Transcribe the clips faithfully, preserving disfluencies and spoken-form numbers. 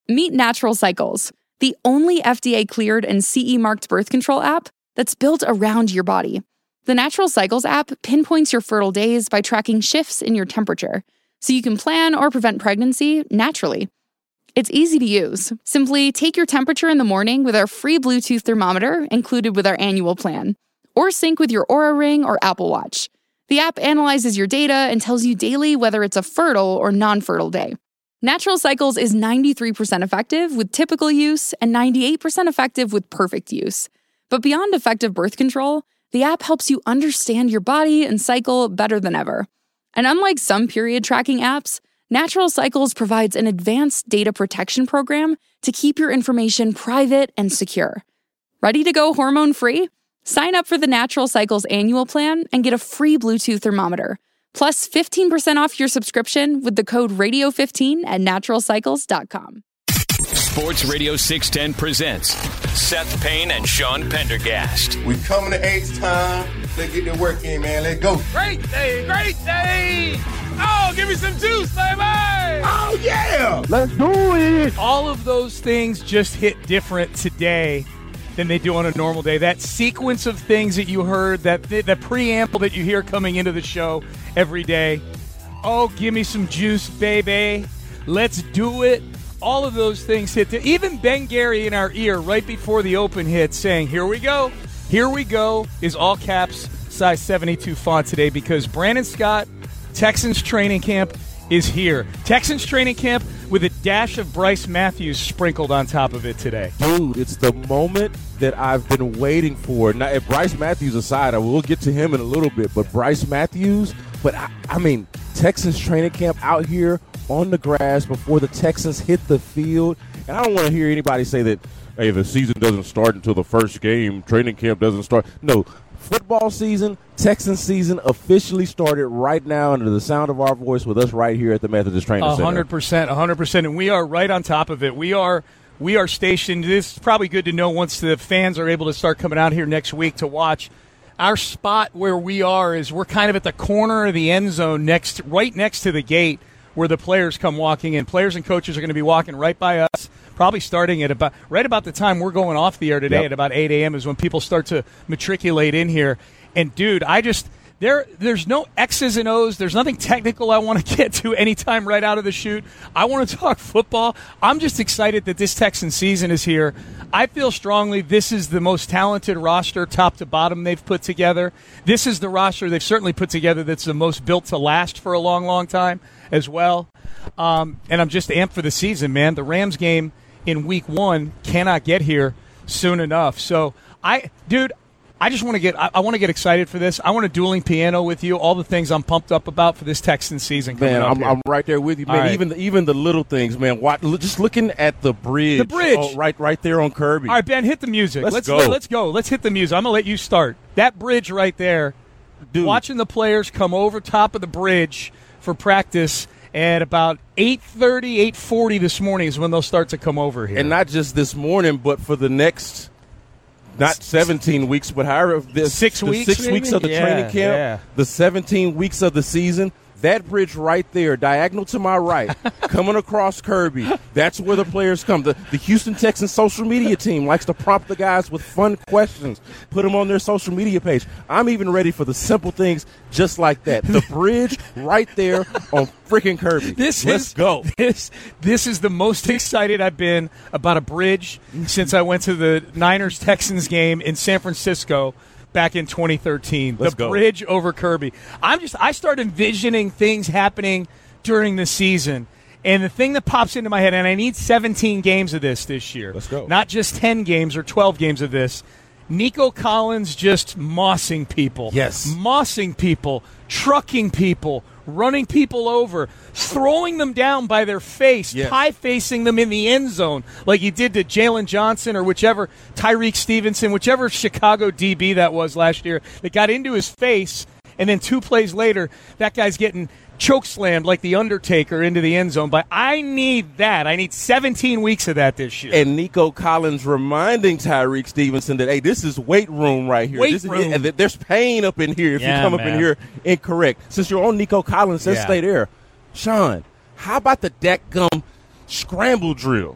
Meet Natural Cycles, the only F D A-cleared and C E-marked birth control app that's built around your body. The Natural Cycles app pinpoints your fertile days by tracking shifts in your temperature, so you can plan or prevent pregnancy naturally. It's easy to use. Simply take your temperature in the morning with our free Bluetooth thermometer included with our annual plan, or sync with your Oura Ring or Apple Watch. The app analyzes your data and tells you daily whether it's a fertile or non-fertile day. Natural Cycles is ninety-three percent effective with typical use and ninety-eight percent effective with perfect use. But beyond effective birth control, the app helps you understand your body and cycle better than ever. And unlike some period tracking apps, Natural Cycles provides an advanced data protection program to keep your information private and secure. Ready to go hormone-free? Sign up for the Natural Cycles annual plan and get a free Bluetooth thermometer, plus fifteen percent off your subscription with the code radio fifteen at natural cycles dot com. Sports Radio six ten presents Seth Payne and Sean Pendergast. We coming to H-time. Let's get the work in, man. Let's go. Great day, great day. Oh, give me some juice, baby. Oh, yeah. Let's do it. All of those things just hit different today than they do on a normal day. That sequence of things that you heard, that the preamble that you hear coming into the show every day. Oh, give me some juice, baby. Let's do it. All of those things hit. The, even Ben Gary in our ear right before the open hit saying, here we go, here we go, is all caps, size seventy-two font today because Brandon Scott, Texans training camp is here. Texans training camp with a dash of Bryce Matthews sprinkled on top of it today. Dude, it's the moment that I've been waiting for. Now, if Bryce Matthews aside, I will get to him in a little bit, but Bryce Matthews, but I, I mean, Texans training camp out here on the grass before the Texans hit the field. And I don't want to hear anybody say that, hey, the season doesn't start until the first game, training camp doesn't start. No, football season, Texans season officially started right now under the sound of our voice with us right here at the Methodist Training Center. one hundred percent, one hundred percent, and we are right on top of it. We are we are stationed. This is probably good to know once the fans are able to start coming out here next week to watch. Our spot where we are is we're kind of at the corner of the end zone, next, right next to the gate where the players come walking in. Players and coaches are going to be walking right by us, probably starting at about right about the time we're going off the air today. Yep. At about eight a.m. is when people start to matriculate in here. And, dude, I just – there. there's no X's and O's. There's nothing technical I want to get to anytime right out of the chute. I want to talk football. I'm just excited that this Texan season is here. I feel strongly this is the most talented roster top to bottom they've put together. This is the roster they've certainly put together that's the most built to last for a long, long time as well. Um, and I'm just amped for the season, man. The Rams game in week one cannot get here soon enough. So, I, dude, I just want to get I, I want to get excited for this. I want a dueling piano with you, all the things I'm pumped up about for this Texans season coming man, up I'm, here. I'm right there with you, man. Right. Even the, even the little things, man. What, just looking at the bridge. The bridge. Oh, right right there on Kirby. All right, Ben, hit the music. Let's, let's go. Let, let's go. Let's hit the music. I'm going to let you start. That bridge right there, Dude. Watching the players come over top of the bridge for practice at about eight thirty, eight forty this morning is when they'll start to come over here. And not just this morning, but for the next, not seventeen weeks, but however, this, Six the weeks, six maybe? weeks of the Yeah, training camp, yeah. the seventeen weeks of the season, that bridge right there, diagonal to my right, coming across Kirby, that's where the players come. The, the Houston Texans social media team likes to prompt the guys with fun questions, put them on their social media page. I'm even ready for the simple things just like that. The bridge right there on freaking Kirby. This Let's is, go. This, this is the most excited I've been about a bridge since I went to the Niners-Texans game in San Francisco back in twenty thirteen. Let's the go. bridge over Kirby. I'm just I start envisioning things happening during the season. And the thing that pops into my head, and I need seventeen games of this this year. Let's go. Not just ten games or twelve games of this. Nico Collins just mossing people. Yes. Mossing people, trucking people, running people over, throwing them down by their face, Yes. pie-facing them in the end zone like he did to Jalen Johnson or whichever, Tyreek Stevenson, whichever Chicago D B that was last year that got into his face, and then two plays later, that guy's getting chokeslammed like the Undertaker into the end zone. But I need that. I need seventeen weeks of that this year. And Nico Collins reminding Tyreek Stevenson that, hey, this is weight room right here. Weight this is, room. and that there's pain up in here if Yeah, you come up man. in here incorrect. Since you're on Nico Collins, let's Yeah. stay there. Sean, how about the dadgum scramble drill?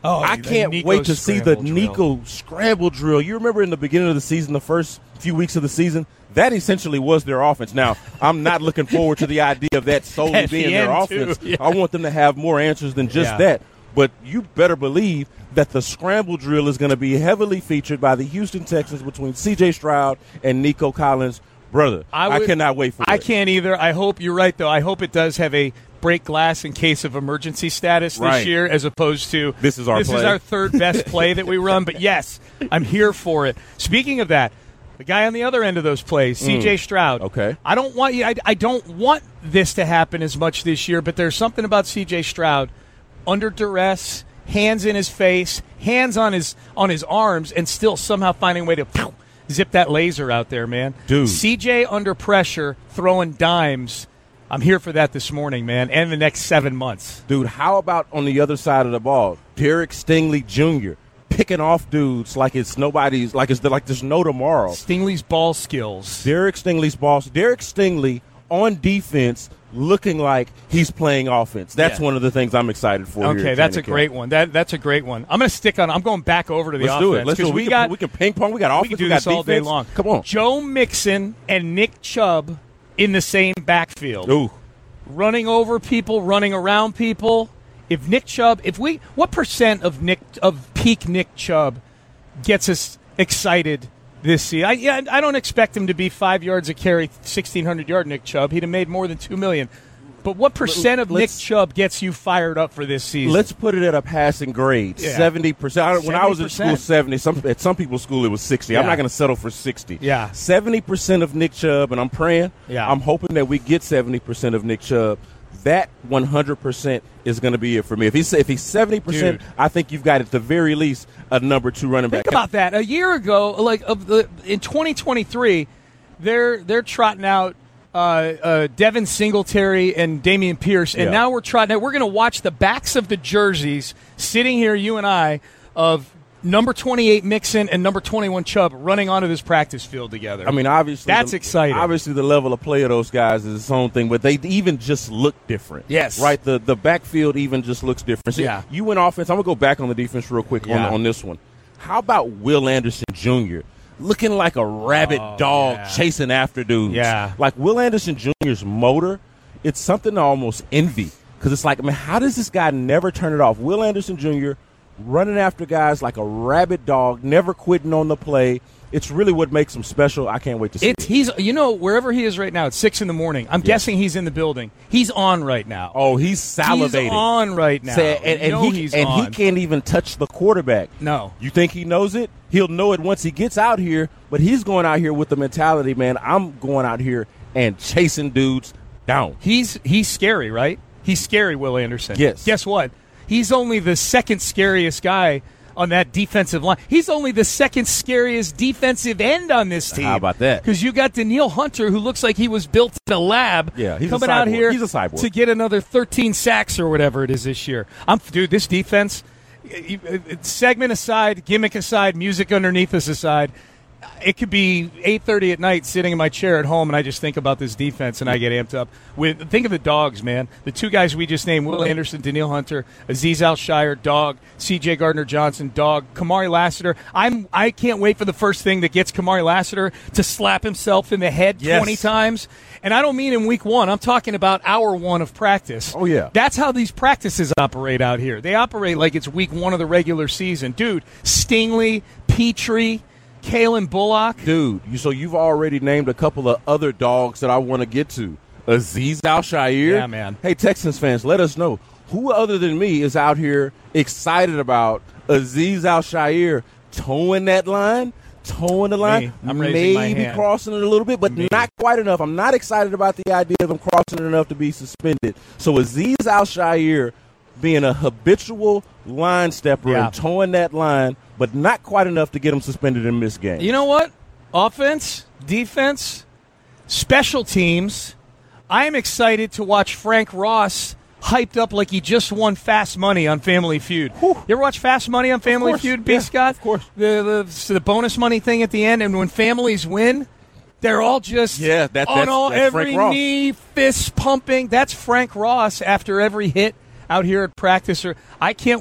Oh, I can't Nico wait to see the scramble Nico drill. scramble drill. You remember in the beginning of the season, the first few weeks of the season, that essentially was their offense. Now, I'm not looking forward to the idea of that solely At being the their end, offense. too, yeah. I want them to have more answers than just Yeah. that. But you better believe that the scramble drill is going to be heavily featured by the Houston Texans between C J Stroud and Nico Collins. Brother, I, I, would, I cannot wait for I it. can't either. I hope you're right, though. I hope it does have a break glass in case of emergency status this Right. year, as opposed to This is our this play. is our third best play that we run. But yes, I'm here for it. Speaking of that, the guy on the other end of those plays, C J Stroud. Okay. I don't want you. I, I don't want this to happen as much this year. But there's something about C J Stroud under duress, hands in his face, hands on his on his arms, and still somehow finding a way to pow, zip that laser out there, man. Dude. C J under pressure, throwing dimes. I'm here for that this morning, man, and the next seven months. Dude, how about on the other side of the ball, Derek Stingley Junior picking off dudes like it's nobody's, like it's like there's no tomorrow. Stingley's ball skills. Derek Stingley's boss, Derek Stingley on defense, looking like he's playing offense. That's Yeah. one of the things I'm excited for. here Okay, at that's a training great camp. one. That that's a great one. I'm going to stick on. I'm going back over to the Let's offense do it. Let's do it. We, we can, got we can ping pong. We got offense. we can do got this all day defense. long. Come on, Joe Mixon and Nick Chubb in the same backfield. Ooh. Running over people, running around people. If Nick Chubb, if we, what percent of Nick of peak Nick Chubb gets us excited this season? I, yeah, I don't expect him to be five yards a carry, sixteen hundred yard Nick Chubb. He'd have made more than two million. But what percent of Nick Let's- Chubb gets you fired up for this season? Let's put it at a passing grade. Yeah. Seventy percent. When I was in seventy percent. school, seventy. Some at some people's school, it was sixty. I'm Yeah. not going to settle for sixty. Yeah. Seventy percent of Nick Chubb, and I'm praying. Yeah. I'm hoping that we get seventy percent of Nick Chubb. That one hundred percent is going to be it for me. If he's if he's seventy percent, Dude. I think you've got at the very least a number two running back. Think about that. A year ago, like of the in twenty twenty-three, they're they're trotting out uh, uh, Devin Singletary and Damian Pierce, and Yeah. now we're trotting out. We're going to watch the backs of the jerseys sitting here, you and I, of number twenty-eight Mixon and number twenty-one Chubb running onto this practice field together. I mean, obviously, That's the, exciting. Obviously, the level of play of those guys is its own thing, but they even just look different. Yes. right. The the backfield even just looks different. See, Yeah. you went offense. I'm gonna go back on the defense real quick Yeah. on on this one. How about Will Anderson Junior looking like a rabid Oh, dog yeah. chasing after dudes? Yeah. like Will Anderson Junior's motor. It's something to almost envy because it's like, I mean, how does this guy never turn it off? Will Anderson Junior running after guys like a rabid dog, never quitting on the play. It's really what makes him special. I can't wait to see it's it. he's you know wherever he is right now. It's six in the morning. I'm guessing he's in the building. He's on right now. Oh, he's salivating. He's on right now. Say- and You and, know he, he's and he on. can't even touch the quarterback. No. You think he knows it? He'll know it once he gets out here, but he's going out here with the mentality, man, I'm going out here and chasing dudes down. He's he's scary, right? He's scary, Will Anderson. Yes. Guess what? He's only the second scariest guy on that defensive line. He's only the second scariest defensive end on this team. How about that? Because you got Daniil Hunter, who looks like he was built in a lab. Yeah, he's a coming out cyborg. here He's a cyborg. to get another thirteen sacks or whatever it is this year. I'm dude. This defense, segment aside, gimmick aside, music underneath us aside. It could be eight thirty at night sitting in my chair at home, and I just think about this defense, and I get amped up. With Think of the dogs, man. The two guys we just named, Will Anderson, Daniil Hunter, Azeez Al-Shire, dog, C J Gardner-Johnson, dog, Kamari Lassiter. I'm, I can't wait for the first thing that gets Kamari Lassiter to slap himself in the head Yes. twenty times. And I don't mean in week one. I'm talking about hour one of practice. Oh, yeah. That's how these practices operate out here. They operate like it's week one of the regular season. Dude, Stingley, Petrie, Kalen Bullock. Dude, you, so you've already named a couple of other dogs that I want to get to. Azeez Al-Shire. Yeah, man. Hey, Texans fans, let us know. Who other than me is out here excited about Azeez Al-Shire towing that line? Towing the line? Me. I'm raising my Maybe hand. crossing it a little bit, but Me. not quite enough. I'm not excited about the idea of him crossing it enough to be suspended. So Azeez Al-Shire being a habitual line stepper Yeah. and towing that line, but not quite enough to get him suspended and miss games. You know what? Offense, defense, special teams. I am excited to watch Frank Ross hyped up like he just won Fast Money on Family Feud. Whew. You ever watch Fast Money on Family course. Feud, B. Yeah, Scott? of course. The, the, so the bonus money thing at the end, and when families win, they're all just Yeah, that- on that's- all, that's every Frank Ross. knee, fist pumping. That's Frank Ross after every hit out here at practice. Or I can't wait.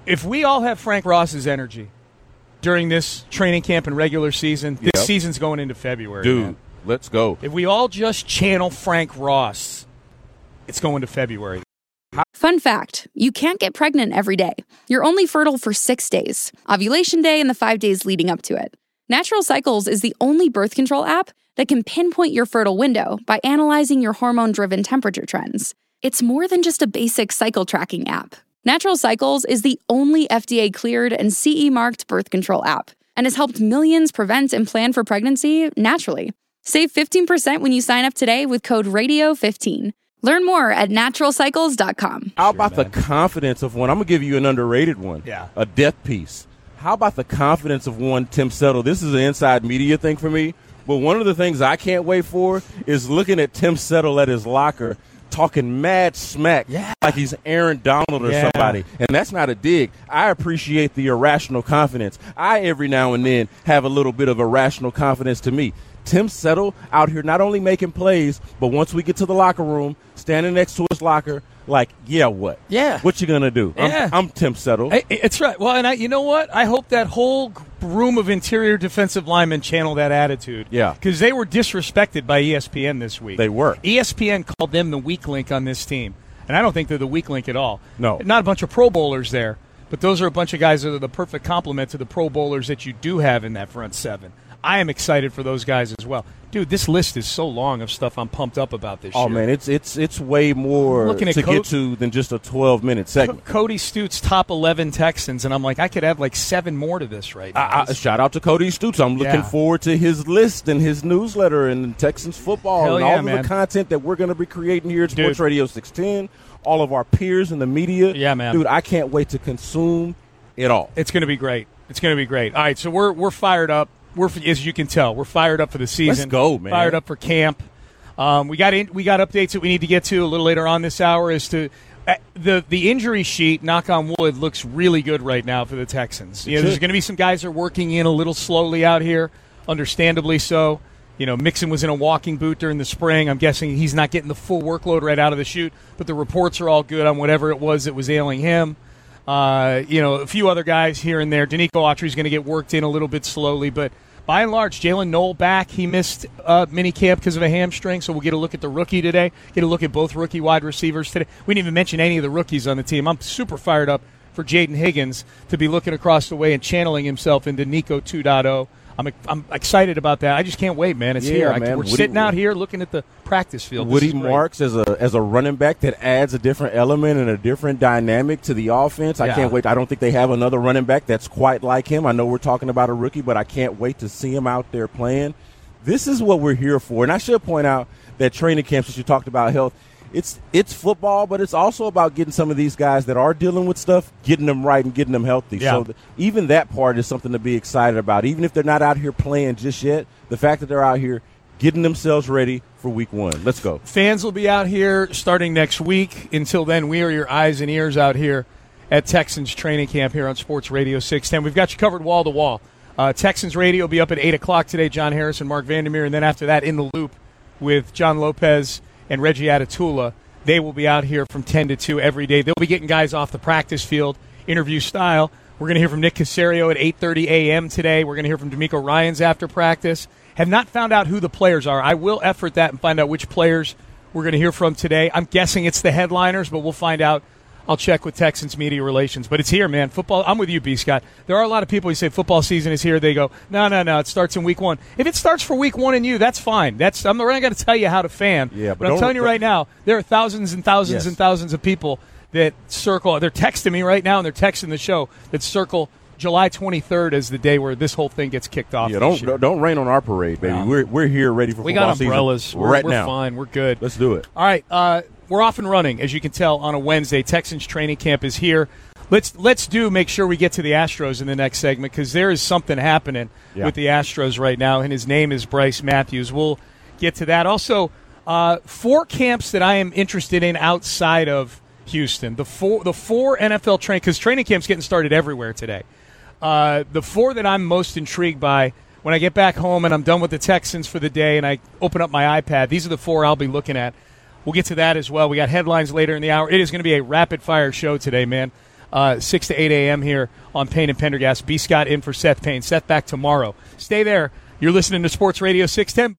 if we all have Frank Ross's energy during this training camp and regular season, this Yep. season's going into February. Dude, man. let's go. If we all just channel Frank Ross, it's going to February. Fun fact, you can't get pregnant every day. You're only fertile for six days, ovulation day and the five days leading up to it. Natural Cycles is the only birth control app that can pinpoint your fertile window by analyzing your hormone-driven temperature trends. It's more than just a basic cycle tracking app. Natural Cycles is the only F D A-cleared and C E-marked birth control app and has helped millions prevent and plan for pregnancy naturally. Save fifteen percent when you sign up today with code radio fifteen. Learn more at natural cycles dot com. How about the confidence of one? I'm going to give you an underrated one. Yeah. A death piece. How about the confidence of one Tim Settle? This is an inside media thing for me, but one of the things I can't wait for is looking at Tim Settle at his locker talking mad smack Yeah. like he's Aaron Donald or Yeah. somebody. And that's not a dig. I appreciate the irrational confidence. I, every now and then, have a little bit of irrational confidence to me. Tim Settle out here not only making plays, but once we get to the locker room, standing next to his locker, like, yeah, what? Yeah. What you going to do? Yeah. I'm, I'm Tim Settle. Hey, it's right. Well, and I, you know what? I hope that whole room of interior defensive linemen channel that attitude. Yeah. Because they were disrespected by E S P N this week. They were. E S P N called them the weak link on this team. And I don't think they're the weak link at all. No. Not a bunch of Pro Bowlers there, but those are a bunch of guys that are the perfect complement to the Pro Bowlers that you do have in that front seven. I am excited for those guys as well. Dude, this list is so long of stuff I'm pumped up about this Oh, year. man, it's it's it's way more Looking at to Co- get to than just a twelve-minute segment. Cody Stutes top eleven Texans, and I'm like, I could have like seven more to this right now. I, I, shout out to Cody Stutes. I'm looking Yeah. forward to his list and his newsletter and Texans football Hell and yeah, all of man. the content that we're going to be creating here at Dude. Sports Radio six ten. All of our peers in the media. Yeah, man. Dude, I can't wait to consume it all. It's going to be great. It's going to be great. All right, so we're we're fired up. We're, as you can tell, we're fired up for the season. Let's go, man. Fired up for camp. Um, we got in, we got updates that we need to get to a little later on this hour. As to uh, the the injury sheet, knock on wood, looks really good right now for the Texans. You know, there's going to be some guys that are working in a little slowly out here, understandably so. You know, Mixon was in a walking boot during the spring. I'm guessing he's not getting the full workload right out of the chute, but the reports are all good on whatever it was that was ailing him. Uh, you know, a few other guys here and there. Danico Autry's going to get worked in a little bit slowly, but by and large, Jalen Noel back. He missed uh, minicamp because of a hamstring, so we'll get a look at the rookie today, get a look at both rookie wide receivers today. We didn't even mention any of the rookies on the team. I'm super fired up for Jaden Higgins to be looking across the way and channeling himself into Nico two point oh. I'm I'm excited about that. I just can't wait, man. It's Yeah, here. I, man. we're Woody- sitting out here looking at the practice field. This Woody is great. Marks as a as a running back that adds a different element and a different dynamic to the offense. I Yeah. can't wait. I don't think they have another running back that's quite like him. I know we're talking about a rookie, but I can't wait to see him out there playing. This is what we're here for. And I should point out that training camp, since you talked about health, it's it's football, but it's also about getting some of these guys that are dealing with stuff, getting them right and getting them healthy. Yeah. So th- even that part is something to be excited about. Even if they're not out here playing just yet, the fact that they're out here getting themselves ready for week one. Let's go. Fans will be out here starting next week. Until then, we are your eyes and ears out here at Texans training camp here on Sports Radio six ten. We've got you covered wall to wall. Uh, Texans Radio will be up at eight o'clock today. John Harris and Mark Vandermeer. And then after that, In the Loop with John Lopez and Reggie Atatula. They will be out here from ten to two every day. They'll be getting guys off the practice field, interview style. We're going to hear from Nick Caserio at eight thirty a.m. today. We're going to hear from D'Amico Ryans after practice. Have not found out who the players are. I will effort that and find out which players we're going to hear from today. I'm guessing it's the headliners, but we'll find out. I'll check with Texans media relations. But it's here, man. Football. I'm with you, B. Scott. There are a lot of people who say football season is here. They go, no, no, no. It starts in week one. If it starts for week one in you, that's fine. That's I'm not going to tell you how to fan. Yeah, but but I'm don't- telling you right now, there are thousands and thousands Yes. and thousands of people that circle. They're texting me right now, and they're texting the show that circle July twenty-third as the day where this whole thing gets kicked off. Yeah, this don't year. don't rain on our parade, baby. No. We're we're here ready for We football got umbrellas. season We're, right we're now. fine. We're good. Let's do it. All right, uh, we're off and running, as you can tell, on a Wednesday. Texans training camp is here. Let's let's do make sure we get to the Astros in the next segment because there is something happening Yeah. with the Astros right now, and his name is Bryce Matthews. We'll get to that. Also, uh, four camps that I am interested in outside of Houston. The four the four N F L train because training camp's getting started everywhere today. Uh, the four that I'm most intrigued by when I get back home and I'm done with the Texans for the day and I open up my iPad, these are the four I'll be looking at. We'll get to that as well. We got headlines later in the hour. It is going to be a rapid-fire show today, man. uh, six to eight a.m. here on Payne and Pendergast. B. Scott in for Seth Payne. Seth back tomorrow. Stay there. You're listening to Sports Radio six ten.